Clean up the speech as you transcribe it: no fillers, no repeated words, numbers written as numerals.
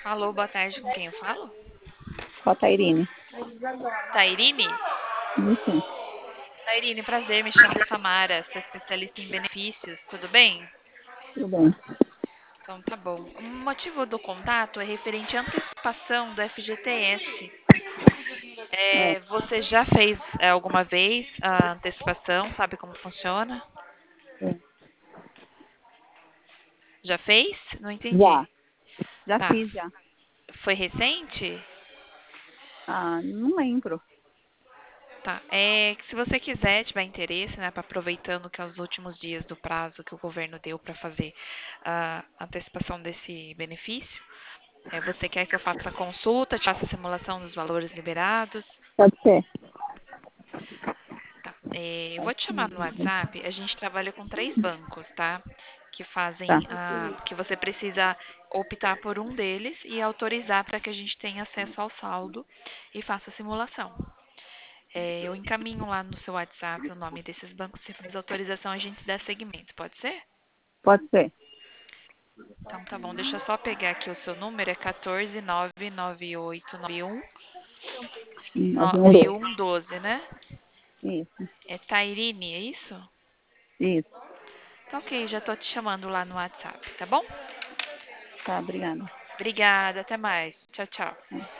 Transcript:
Alô, boa tarde, com quem eu falo? Com a Tairine. Tairine? Isso, Tairine, prazer, me chamo Samara, sou especialista em benefícios, tudo bem? tudo bem. Então tá bom. O motivo do contato é referente à antecipação do FGTS. É, Você já fez alguma vez a antecipação? Sabe como funciona? é. Já fez? Não entendi. Já, já Tá. fiz já. Foi recente? Ah, não lembro. Tá. É que se você quiser, tiver interesse, né, aproveitando que é os últimos dias do prazo que o governo deu para fazer a antecipação desse benefício, você quer que eu faça a consulta, te faça a simulação dos valores liberados? Pode ser. Tá. Eu vou te chamar no Assim, WhatsApp. A gente trabalha com três bancos, tá? Que tá, fazem que você precisa optar por um deles e autorizar para que a gente tenha acesso ao saldo e faça a simulação. Eu encaminho lá no seu WhatsApp o nome desses bancos. Se fizer autorização, a gente dá seguimento. Pode ser? pode ser. Então tá bom. Deixa eu só pegar aqui o seu número. É 1499891 912. 9112, né? Isso, É Tairine, é isso? isso. Tá ok, já tô te chamando lá no WhatsApp, tá bom? Tá, obrigada. Obrigada, até mais. Tchau, tchau.